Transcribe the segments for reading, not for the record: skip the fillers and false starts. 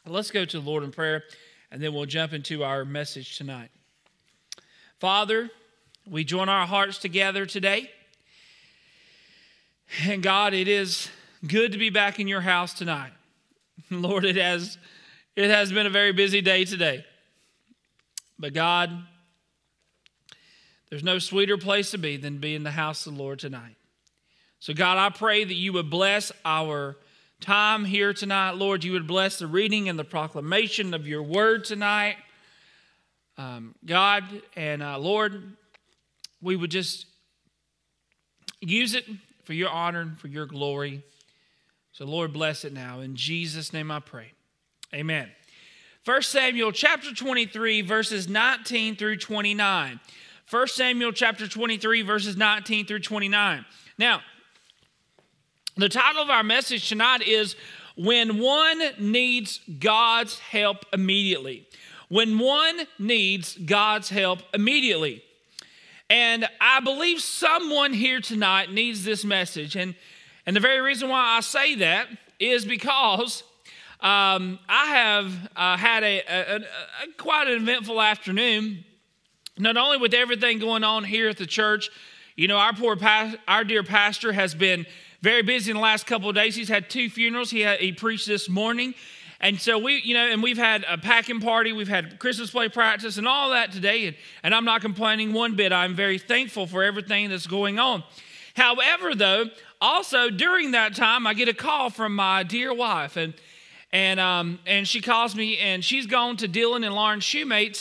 Let's go to the Lord in prayer, and then we'll jump into our message tonight. Father, we join our hearts together today. And God, it is good to be back in your house tonight. Lord, it has been a very busy day today. But God, there's no sweeter place to be than be in the house of the Lord tonight. So God, I pray that you would bless our time here tonight. Lord, you would bless the reading and the proclamation of your word tonight. God, and Lord, we would just use it for your honor and for your glory. So Lord, bless it now. In Jesus' name I pray. Amen. 1 Samuel chapter 23, verses 19 through 29. 1 Samuel chapter 23, verses 19 through 29. Now, the title of our message tonight is When One Needs God's Help Immediately. When one needs God's help immediately. And I believe someone here tonight needs this message. And the very reason why I say that is because I have had a quite an eventful afternoon. Not only with everything going on here at the church, you know, our dear pastor has been very busy in the last couple of days. He's had 2 funerals. He preached this morning. And so we've had a packing party, we've had Christmas play practice and all that today. And I'm not complaining one bit. I'm very thankful for everything that's going on. However, though, also during that time, I get a call from my dear wife. And she calls me, and she's gone to Dylan and Lauren Shoemate's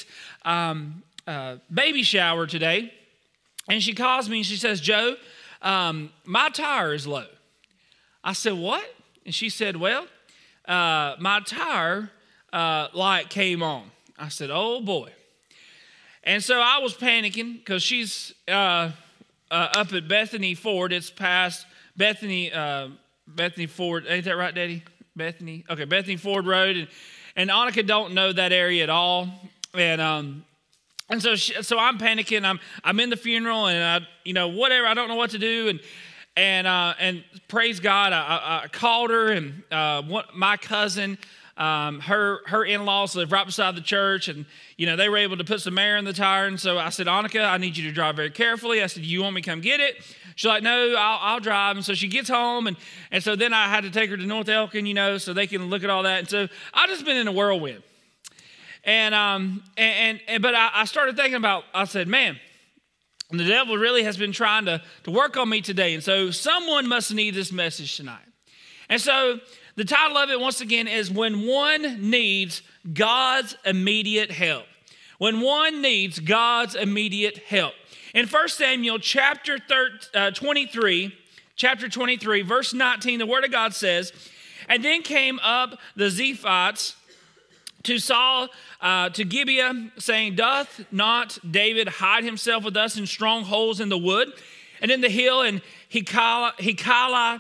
baby shower today. And she calls me and she says, Joe, my tire is low. I said, what? And she said, well, my tire light came on. I said, oh boy. And so I was panicking because she's up at Bethany Ford. It's past Bethany Ford. Ain't that right, Daddy? Bethany? Okay, Bethany Ford Road. And Annika don't know that area at all. And so I'm panicking. I'm in the funeral, and whatever. I don't know what to do. And praise God, I called her, and my cousin, her in-laws live right beside the church, and they were able to put some air in the tire. And so I said, Annika, I need you to drive very carefully. I said, you want me to come get it? She's like, no, I'll drive. And so she gets home, and so then I had to take her to North Elkin, so they can look at all that. And so I've just been in a whirlwind. But I started thinking about, I said, man, the devil really has been trying to work on me today. And so someone must need this message tonight. And so the title of it, once again, is When One Needs God's Immediate Help. When one needs God's immediate help. In 1 Samuel chapter 23, verse 19, the Word of God says, and then came up the Ziphites to Saul, to Gibeah, saying, doth not David hide himself with us in strongholds in the wood and in the hill, and Hachilah,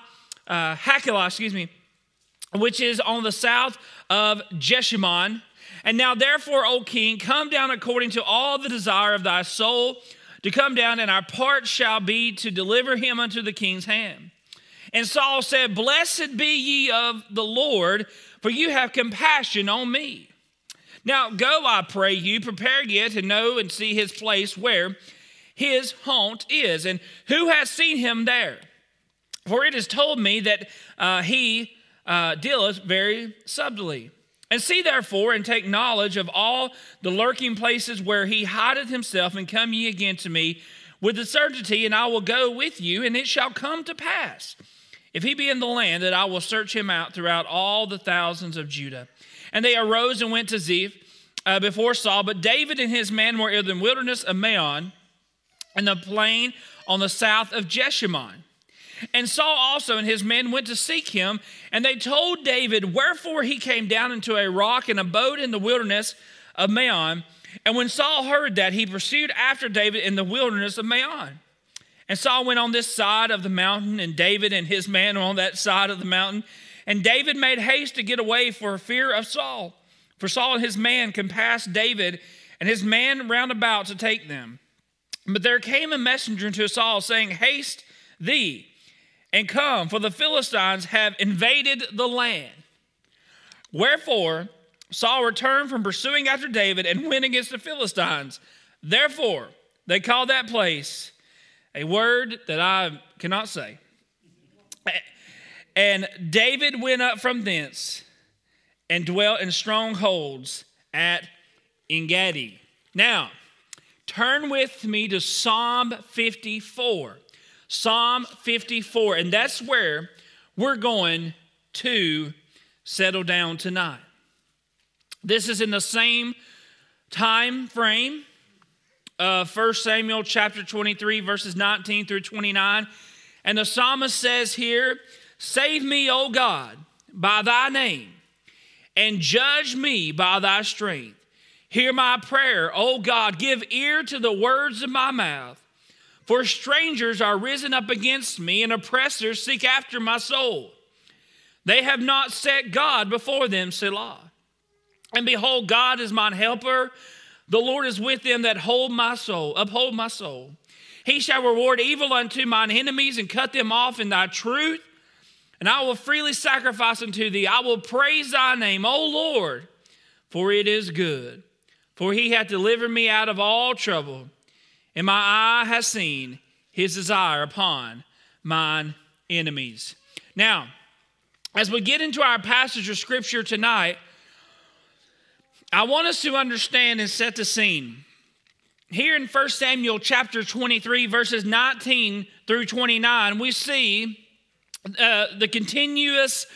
which is on the south of Jeshimon. And now therefore, O king, come down according to all the desire of thy soul, to come down, and our part shall be to deliver him unto the king's hand. And Saul said, blessed be ye of the Lord, for you have compassion on me. Now go, I pray you, prepare ye to know and see his place where his haunt is, and who has seen him there? For it is told me that he dealeth very subtly. And see therefore, and take knowledge of all the lurking places where he hideth himself, and come ye again to me with the certainty, and I will go with you, and it shall come to pass, if he be in the land, that I will search him out throughout all the thousands of Judah. And they arose and went to Ziph before Saul. But David and his men were in the wilderness of Maon, in the plain on the south of Jeshimon. And Saul also and his men went to seek him. And they told David wherefore he came down into a rock and abode in the wilderness of Maon. And when Saul heard that, he pursued after David in the wilderness of Maon. And Saul went on this side of the mountain, and David and his men were on that side of the mountain. And David made haste to get away for fear of Saul. For Saul and his man compassed David and his man round about to take them. But there came a messenger to Saul, saying, haste thee, and come, for the Philistines have invaded the land. Wherefore Saul returned from pursuing after David and went against the Philistines. Therefore, they called that place a word that I cannot say. And David went up from thence and dwelt in strongholds at En-gedi. Now, turn with me to Psalm 54. Psalm 54, and that's where we're going to settle down tonight. This is in the same time frame of 1 Samuel chapter 23, verses 19 through 29. And the psalmist says here, "Save me, O God, by thy name, and judge me by thy strength. Hear my prayer, O God, give ear to the words of my mouth. For strangers are risen up against me, and oppressors seek after my soul. They have not set God before them, Selah. And behold, God is mine helper. The Lord is with them that uphold my soul. He shall reward evil unto mine enemies and cut them off in thy truth. And I will freely sacrifice unto thee. I will praise thy name, O Lord, for it is good. For he hath delivered me out of all trouble. And my eye has seen his desire upon mine enemies." Now, as we get into our passage of scripture tonight, I want us to understand and set the scene. Here in 1 Samuel chapter 23, verses 19 through 29, we see the continuous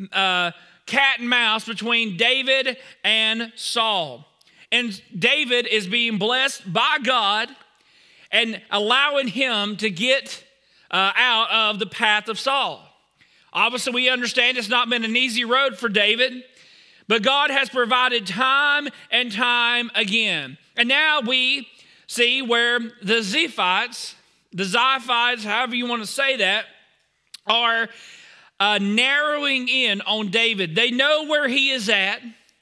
cat and mouse between David and Saul. And David is being blessed by God and allowing him to get out of the path of Saul. Obviously, we understand it's not been an easy road for David, but God has provided time and time again. And now we see where the Ziphites, however you want to say that, are narrowing in on David. They know where he is at,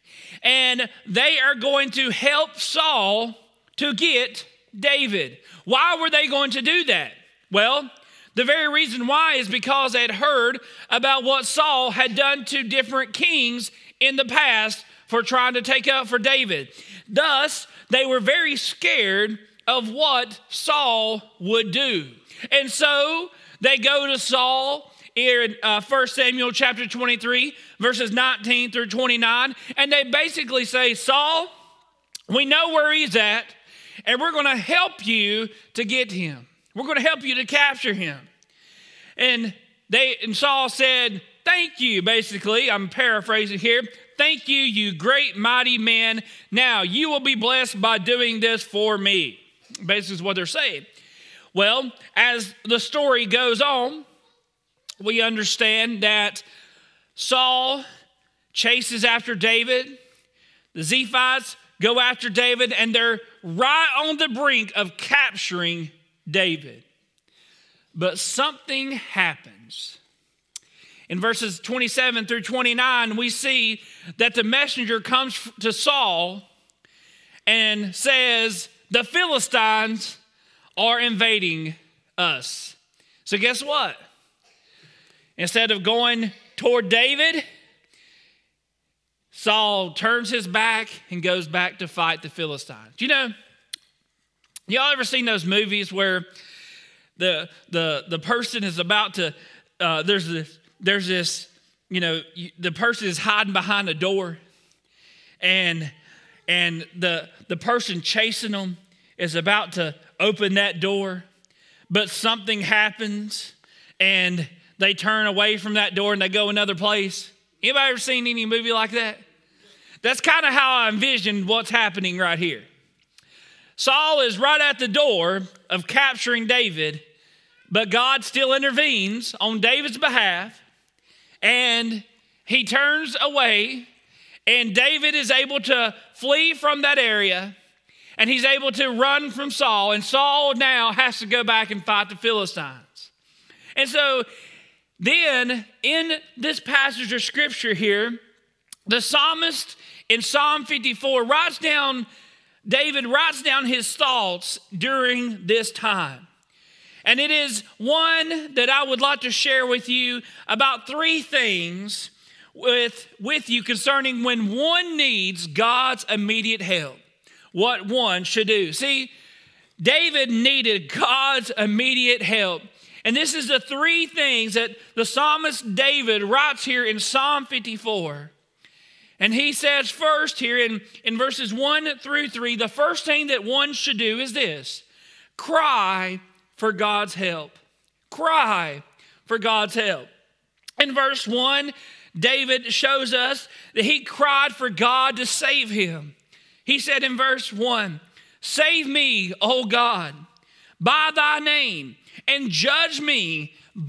and they are going to help Saul to get David. Why were they going to do that? Well, the very reason why is because they had heard about what Saul had done to different kings in the past for trying to take up for David. Thus, they were very scared of what Saul would do. And so they go to Saul here in 1 Samuel chapter 23, verses 19 through 29, and they basically say, "Saul, we know where he's at, and we're going to help you to get him. We're going to help you to capture him." And Saul said, "Thank you," basically. I'm paraphrasing here. "Thank you, you great mighty man. Now you will be blessed by doing this for me." Basically is what they're saying. Well, as the story goes on, we understand that Saul chases after David. The Ziphites go after David, and they're right on the brink of capturing David. But something happens. In verses 27 through 29, we see that the messenger comes to Saul and says, "The Philistines are invading us." So guess what? Instead of going toward David, Saul turns his back and goes back to fight the Philistines. You know, y'all ever seen those movies where the person is about to, there's this, you know, the person is hiding behind a door, and the person chasing them is about to open that door, but something happens and they turn away from that door and they go another place. Anybody ever seen any movie like that? That's kind of how I envisioned what's happening right here. Saul is right at the door of capturing David, but God still intervenes on David's behalf, and he turns away, and David is able to flee from that area, and he's able to run from Saul, and Saul now has to go back and fight the Philistines. And so then in this passage of scripture here, the psalmist in Psalm 54 David writes down his thoughts during this time. And it is one that I would like to share with you about three things with you concerning when one needs God's immediate help, what one should do. See, David needed God's immediate help. And this is the three things that the psalmist David writes here in Psalm 54. And he says first here in verses 1 through 3, the first thing that one should do is this: cry for God's help. Cry for God's help. In verse 1, David shows us that he cried for God to save him. He said in verse 1, "Save me, O God, by thy name, and judge me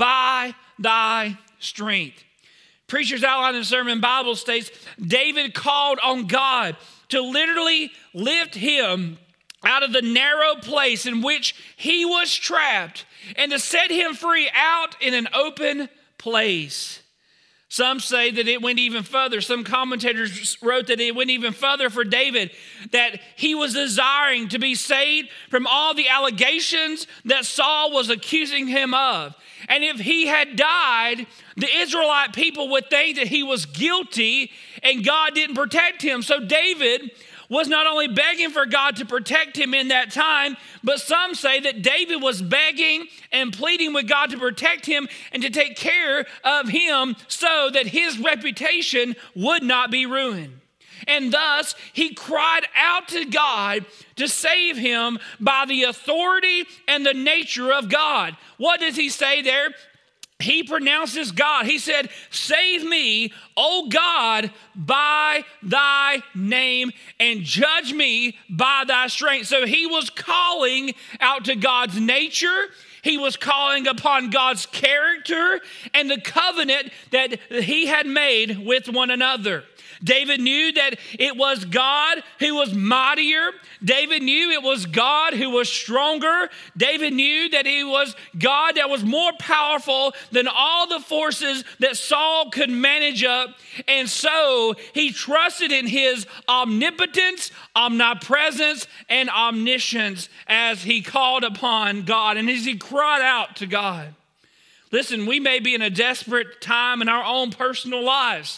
by thy strength." Preacher's Outline and Sermon Bible states David called on God to literally lift him out of the narrow place in which he was trapped and to set him free out in an open place. Some say that it went even further. Some commentators wrote that it went even further for David, that he was desiring to be saved from all the allegations that Saul was accusing him of. And if he had died, the Israelite people would think that he was guilty and God didn't protect him. So David was not only begging for God to protect him in that time, but some say that David was begging and pleading with God to protect him and to take care of him so that his reputation would not be ruined. And thus, he cried out to God to save him by the authority and the nature of God. What does he say there? He pronounces God. He said, "Save me, O God, by thy name, and judge me by thy strength." So he was calling out to God's nature. He was calling upon God's character and the covenant that he had made with one another. David knew that it was God who was mightier. David knew it was God who was stronger. David knew that it was God that was more powerful than all the forces that Saul could manage up. And so he trusted in his omnipotence, omnipresence, and omniscience as he called upon God and as he cried out to God. Listen, we may be in a desperate time in our own personal lives.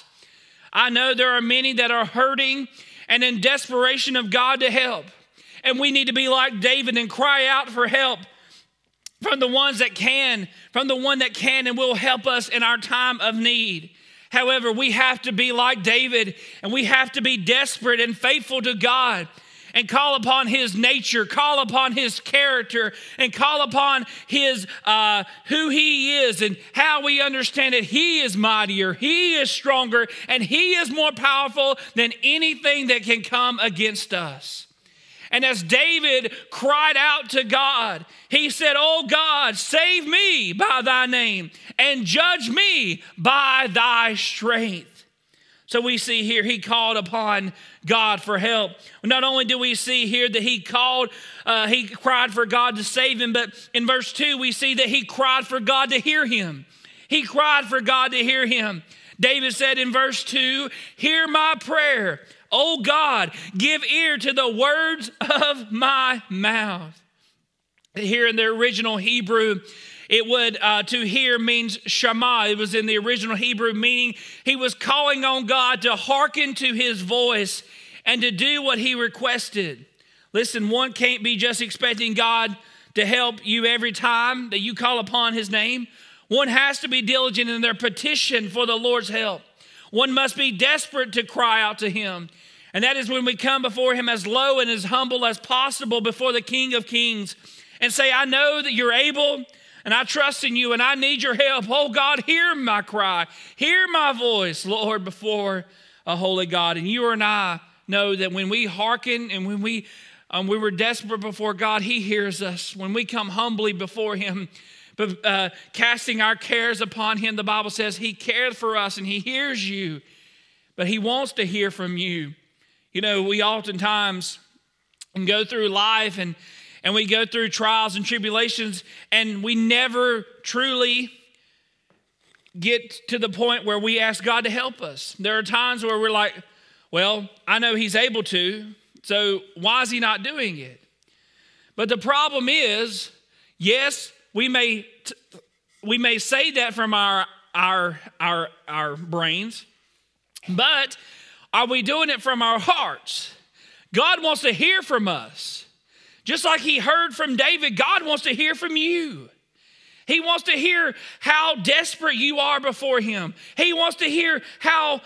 I know there are many that are hurting and in desperation of God to help. And we need to be like David and cry out for help from the ones that can, from the one that can and will help us in our time of need. However, we have to be like David, and we have to be desperate and faithful to God and call upon his nature, call upon his character, and call upon his who he is and how we understand it. He is mightier, he is stronger, and he is more powerful than anything that can come against us. And as David cried out to God, he said, "Oh God, save me by thy name and judge me by thy strength." So we see here he called upon God for help. Not only do we see here that he cried for God to save him, but in verse 2 we see that he cried for God to hear him. He cried for God to hear him. David said in verse 2, "Hear my prayer. O God, give ear to the words of my mouth." Here in the original Hebrew, it would, to hear means shema. It was in the original Hebrew, meaning he was calling on God to hearken to his voice and to do what he requested. Listen, one can't be just expecting God to help you every time that you call upon his name. One has to be diligent in their petition for the Lord's help. One must be desperate to cry out to him. And that is when we come before him as low and as humble as possible before the King of Kings and say, "I know that you're able, and I trust in you, and I need your help. Oh God, hear my cry. Hear my voice, Lord, before a holy God." And you and I know that when we hearken and when we were desperate before God, he hears us. When we come humbly before him, casting our cares upon him, the Bible says he cares for us and he hears you, but he wants to hear from you. You know, we oftentimes go through life and we go through trials and tribulations, and we never truly get to the point where we ask God to help us. There are times where we're like, well, I know he's able to, so why is he not doing it? But the problem is, yes, we may say that from our brains, But are we doing it from our hearts? God wants to hear from us. Just like he heard from David, God wants to hear from you. He wants to hear how desperate you are before him. He wants to hear how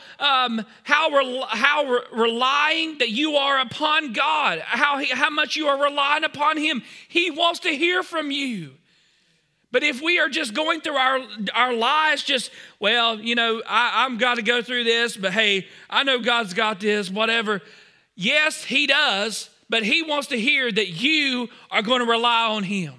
relying that you are upon God, how much you are relying upon him. He wants to hear from you. But if we are just going through our lives just, well, you know, I'm got to go through this, but hey, I know God's got this, whatever. Yes, he does, but he wants to hear that you are going to rely on him.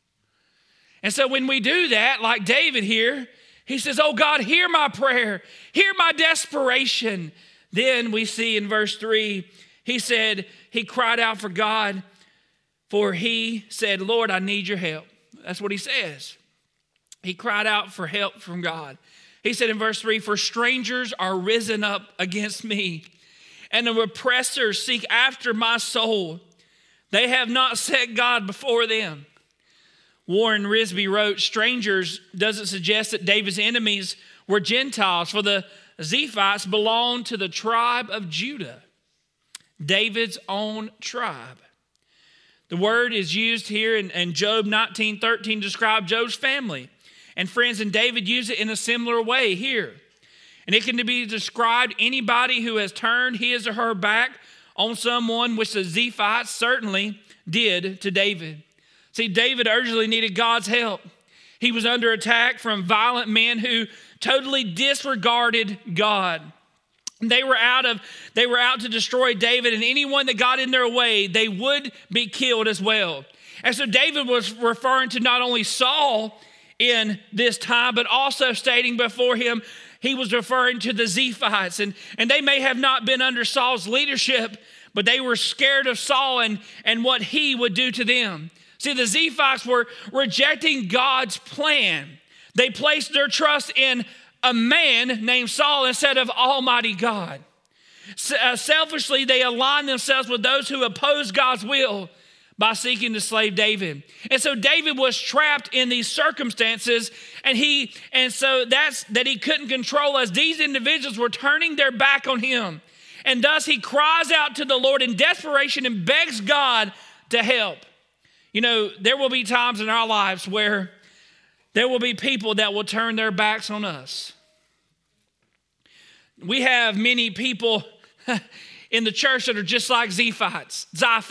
And so when we do that, like David here, he says, oh God, hear my prayer, hear my desperation. Then we see in verse 3, he said, he cried out for God, for he said, Lord, I need your help. That's what he says. He cried out for help from God. He said in verse 3, for strangers are risen up against me, and the oppressors seek after my soul. They have not set God before them. Warren Risby wrote, strangers doesn't suggest that David's enemies were Gentiles, for the Ziphites belonged to the tribe of Judah, David's own tribe. The word is used here in Job 19:13 to describe Job's family. And friends, and David used it in a similar way here. And it can be described anybody who has turned his or her back on someone, which the Ziphites certainly did to David. See, David urgently needed God's help. He was under attack from violent men who totally disregarded God. They were out to destroy David, and anyone that got in their way, they would be killed as well. And so David was referring to not only Saul in this time, but also stating before him, he was referring to the Ziphites. And they may have not been under Saul's leadership, but they were scared of Saul and what he would do to them. See, the Ziphites were rejecting God's plan. They placed their trust in a man named Saul instead of Almighty God. Selfishly, they aligned themselves with those who opposed God's will by seeking to slay David. And so David was trapped in these circumstances, and so that's that he couldn't control as these individuals were turning their back on him. And thus he cries out to the Lord in desperation and begs God to help. You know, there will be times in our lives where there will be people that will turn their backs on us. We have many people in the church that are just like Ziphites.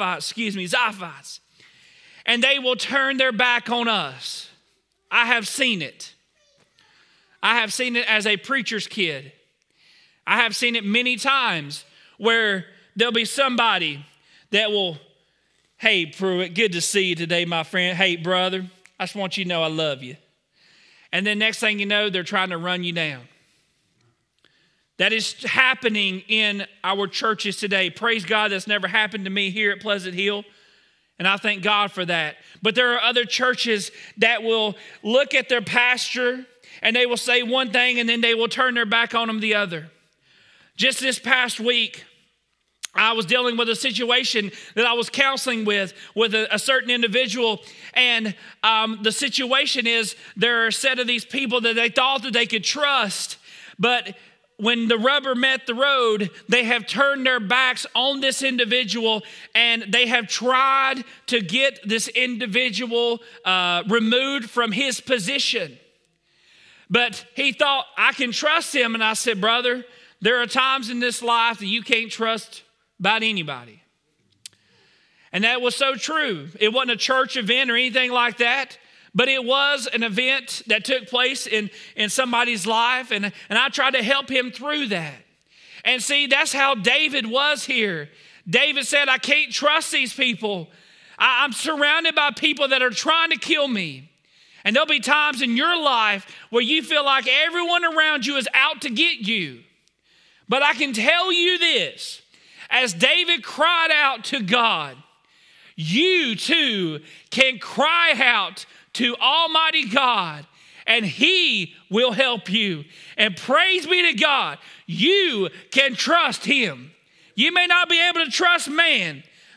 And they will turn their back on us. I have seen it. I have seen it as a preacher's kid. I have seen it many times where there'll be somebody that will, hey, Pruitt, good to see you today, my friend. Hey, brother, I just want you to know I love you. And then next thing you know, they're trying to run you down. That is happening in our churches today. Praise God, that's never happened to me here at Pleasant Hill. And I thank God for that. But there are other churches that will look at their pastor and they will say one thing and then they will turn their back on them the other. Just this past week, I was dealing with a situation that I was counseling with a certain individual. And the situation is there are a set of these people that they thought that they could trust. But when the rubber met the road, they have turned their backs on this individual and they have tried to get this individual removed from his position. But he thought, I can trust him. And I said, brother, there are times in this life that you can't trust about anybody. And that was so true. It wasn't a church event or anything like that, but it was an event that took place in somebody's life, and I tried to help him through that. And see, that's how David was here. David said, I can't trust these people. I'm surrounded by people that are trying to kill me. And there'll be times in your life where you feel like everyone around you is out to get you. But I can tell you this, as David cried out to God, you too can cry out to Almighty God and He will help you. And praise be to God, you can trust Him. You may not be able to trust man,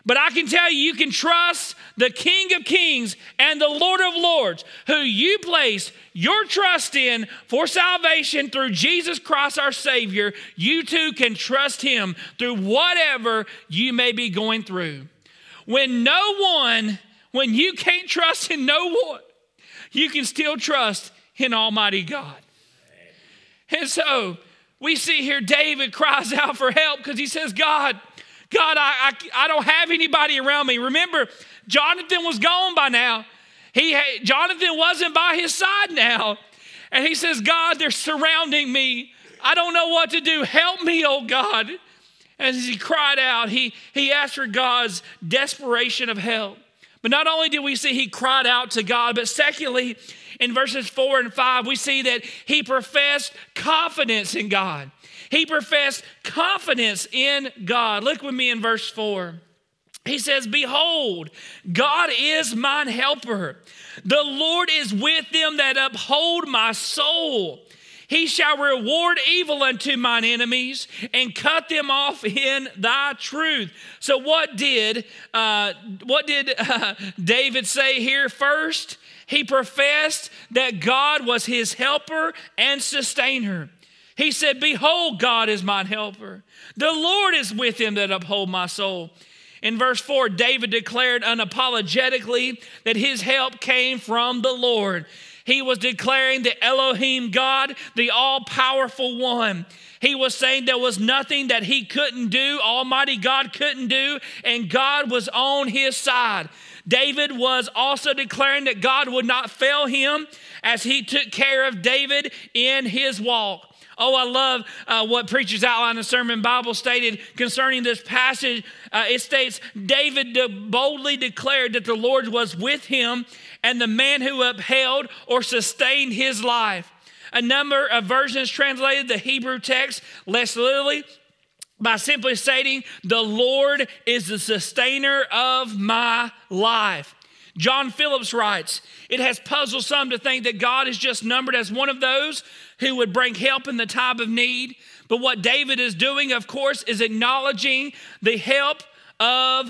But I can tell you, you can trust the King of Kings and the Lord of Lords, who you place your trust in for salvation through Jesus Christ our Savior. You too can trust him through whatever you may be going through. When you can't trust in no one, you can still trust in Almighty God. And so we see here David cries out for help because he says, God, I don't have anybody around me. Remember, Jonathan was gone by now. Jonathan wasn't by his side now. And he says, God, they're surrounding me. I don't know what to do. Help me, oh God. As he cried out, he asked for God's desperation of help. But not only did we see he cried out to God, but secondly, in verses 4 and 5, we see that he professed confidence in God. He professed confidence in God. Look with me in verse 4. He says, behold, God is mine helper. The Lord is with them that uphold my soul. He shall reward evil unto mine enemies and cut them off in thy truth. So what did David say here first? He professed that God was his helper and sustainer. He said, behold, God is mine helper. The Lord is with him that uphold my soul. In verse 4, David declared unapologetically that his help came from the Lord. He was declaring the Elohim God, the all-powerful one. He was saying there was nothing that he couldn't do, Almighty God couldn't do, and God was on his side. David was also declaring that God would not fail him as he took care of David in his walk. Oh, I love what Preacher's Outline of Sermon Bible stated concerning this passage. It states, David boldly declared that the Lord was with him and the man who upheld or sustained his life. A number of versions translated the Hebrew text less literally by simply stating, the Lord is the sustainer of my life. John Phillips writes, it has puzzled some to think that God is just numbered as one of those who would bring help in the time of need. But what David is doing, of course, is acknowledging the help of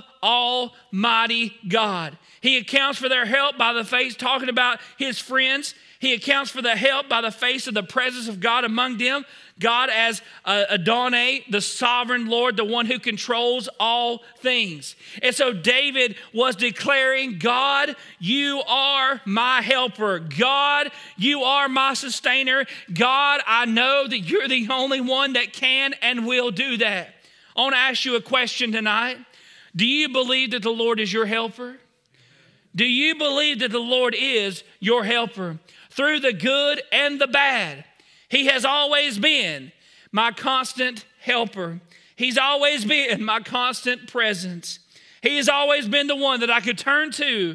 Almighty God. He accounts for their help by the face, talking about his friends. He accounts for the help by the face of the presence of God among them. God as Adonai, the sovereign Lord, the one who controls all things. And so David was declaring, God, you are my helper. God, you are my sustainer. God, I know that you're the only one that can and will do that. I want to ask you a question tonight. Do you believe that the Lord is your helper? Do you believe that the Lord is your helper? Through the good and the bad, he has always been my constant helper. He's always been my constant presence. He has always been the one that I could turn to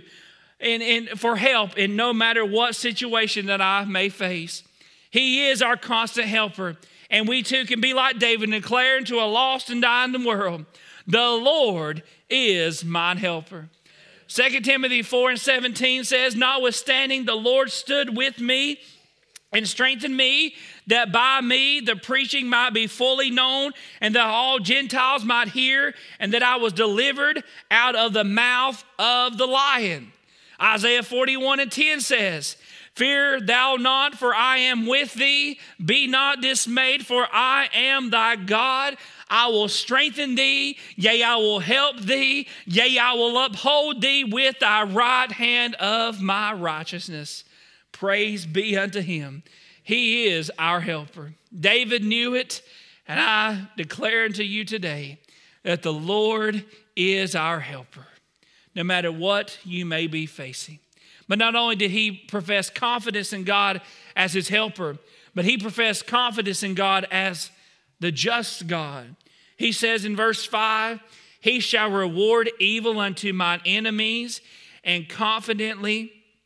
for help in no matter what situation that I may face. He is our constant helper. And we too can be like David and declare into a lost and dying world, the Lord is mine helper. 2 Timothy 4:17 says, notwithstanding the Lord stood with me and strengthened me, that by me the preaching might be fully known, and that all Gentiles might hear, and that I was delivered out of the mouth of the lion. Isaiah 41:10 says, fear thou not, for I am with thee. Be not dismayed, for I am thy God. I will strengthen thee, yea, I will help thee, yea, I will uphold thee with thy right hand of my righteousness. Praise be unto him. He is our helper. David knew it, and I declare unto you today that the Lord is our helper, no matter what you may be facing. But not only did he profess confidence in God as his helper, but he professed confidence in God as the just God. He says in verse 5, he shall reward evil unto mine enemies and confidently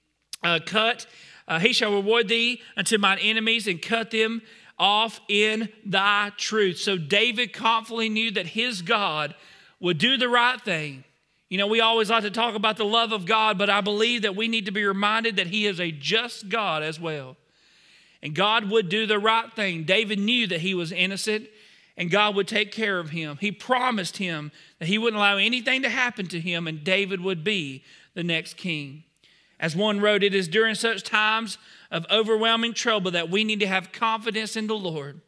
he shall reward thee unto mine enemies and cut them off in thy truth. So David confidently knew that his God would do the right thing. You know, we always like to talk about the love of God, but I believe that we need to be reminded that he is a just God as well. And God would do the right thing. David knew that he was innocent, and God would take care of him. He promised him that he wouldn't allow anything to happen to him, and David would be the next king. As one wrote, it is during such times of overwhelming trouble that we need to have confidence in the Lord.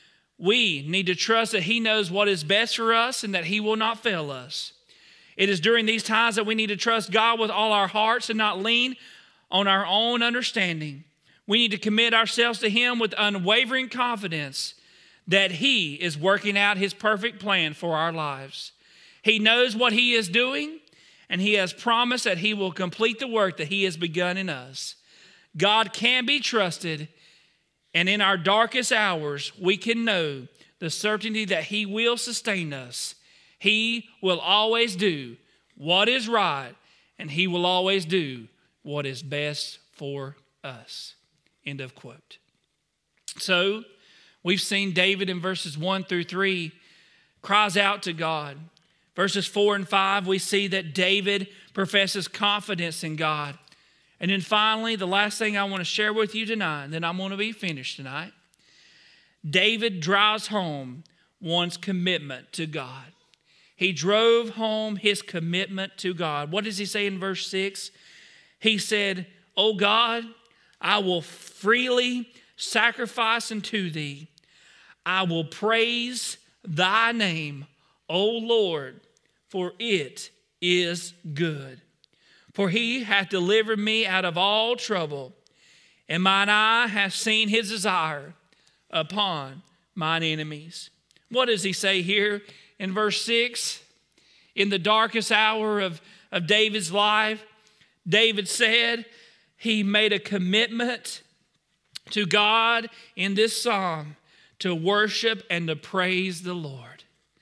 We need to trust that he knows what is best for us and that he will not fail us. It is during these times that we need to trust God with all our hearts and not lean on our own understanding. We need to commit ourselves to him with unwavering confidence that he is working out his perfect plan for our lives. He knows what he is doing, and he has promised that he will complete the work that he has begun in us. God can be trusted, and in our darkest hours, we can know the certainty that he will sustain us. He will always do what is right, and he will always do what is best for us. End of quote. So, we've seen David in verses 1 through 3 cries out to God. Verses 4 and 5, we see that David professes confidence in God. And then finally, the last thing I want to share with you tonight, then I'm going to be finished tonight. David drives home one's commitment to God. He drove home his commitment to God. What does he say in verse 6? He said, "O God, I will freely sacrifice unto thee. I will praise thy name, O Lord, for it is good. For he hath delivered me out of all trouble, and mine eye hath seen his desire upon mine enemies." What does he say here in verse 6? In the darkest hour of David's life, David said he made a commitment to God in this psalm to worship and to praise the Lord.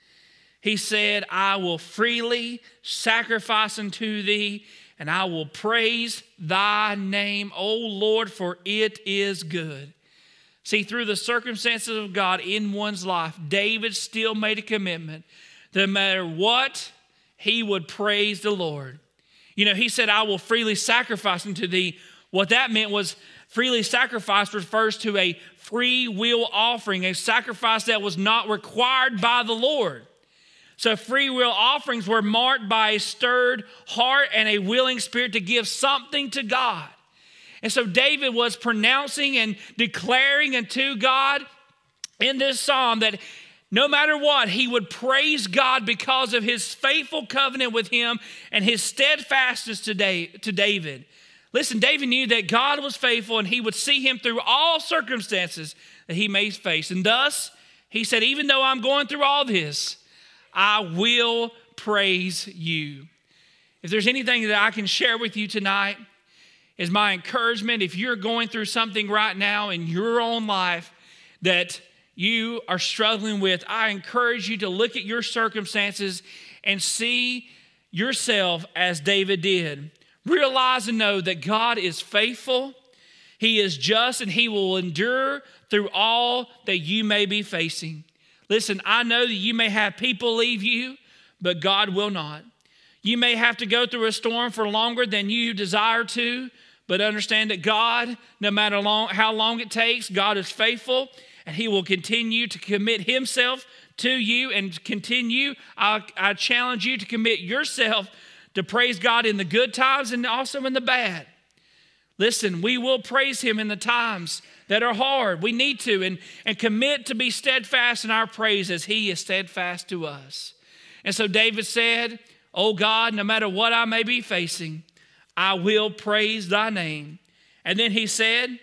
He said, "I will freely sacrifice unto thee, and I will praise thy name, O Lord, for it is good." See, through the circumstances of God in one's life, David still made a commitment that no matter what, he would praise the Lord. You know, he said, "I will freely sacrifice unto thee." What that meant was freely sacrifice refers to a free will offering, a sacrifice that was not required by the Lord. So free will offerings were marked by a stirred heart and a willing spirit to give something to God. And so David was pronouncing and declaring unto God in this psalm that no matter what, he would praise God because of his faithful covenant with him and his steadfastness to David. Listen, David knew that God was faithful and he would see him through all circumstances that he may face. And thus, he said, even though I'm going through all this, I will praise you. If there's anything that I can share with you tonight, is my encouragement. If you're going through something right now in your own life that you are struggling with, I encourage you to look at your circumstances and see yourself as David did. Realize and know that God is faithful, he is just, and he will endure through all that you may be facing. Listen, I know that you may have people leave you, but God will not. You may have to go through a storm for longer than you desire to, but understand that God, no matter how long it takes, God is faithful, and he will continue to commit himself to you and continue. I challenge you to commit yourself to praise God in the good times and also in the bad. Listen, we will praise him in the times that are hard. We need to and commit to be steadfast in our praise as he is steadfast to us. And so David said, "Oh God, no matter what I may be facing, I will praise thy name." And then he said,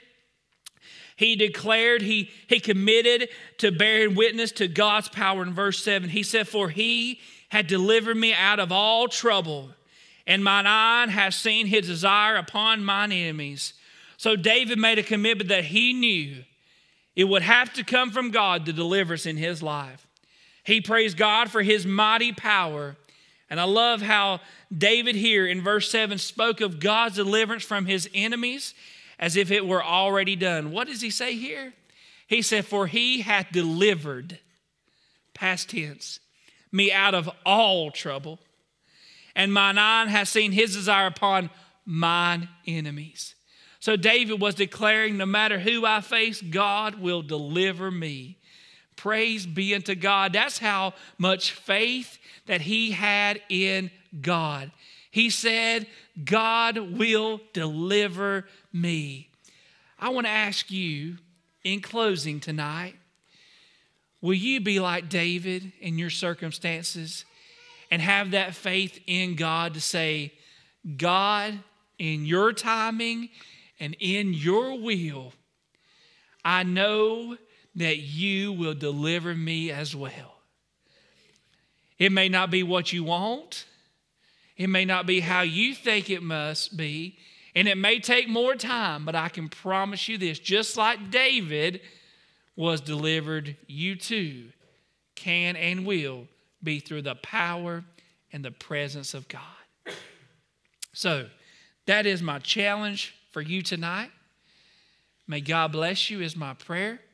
he declared, he committed to bearing witness to God's power in verse 7. He said, "For he had delivered me out of all trouble, and mine eye hath seen his desire upon mine enemies." So David made a commitment that he knew it would have to come from God to deliver us in his life. He praised God for his mighty power. And I love how David here in verse 7 spoke of God's deliverance from his enemies as if it were already done. What does he say here? He said, "For he hath delivered," past tense, "me out of all trouble, and mine eye hath seen his desire upon mine enemies." So David was declaring, no matter who I face, God will deliver me. Praise be unto God. That's how much faith that he had in God. He said, God will deliver me. I want to ask you in closing tonight, will you be like David in your circumstances and have that faith in God to say, God, in your timing and in your will, I know that you will deliver me as well. It may not be what you want. It may not be how you think it must be. And it may take more time, but I can promise you this, just like David was delivered, you too can and will be through the power and the presence of God. So that is my challenge for you tonight. May God bless you is my prayer.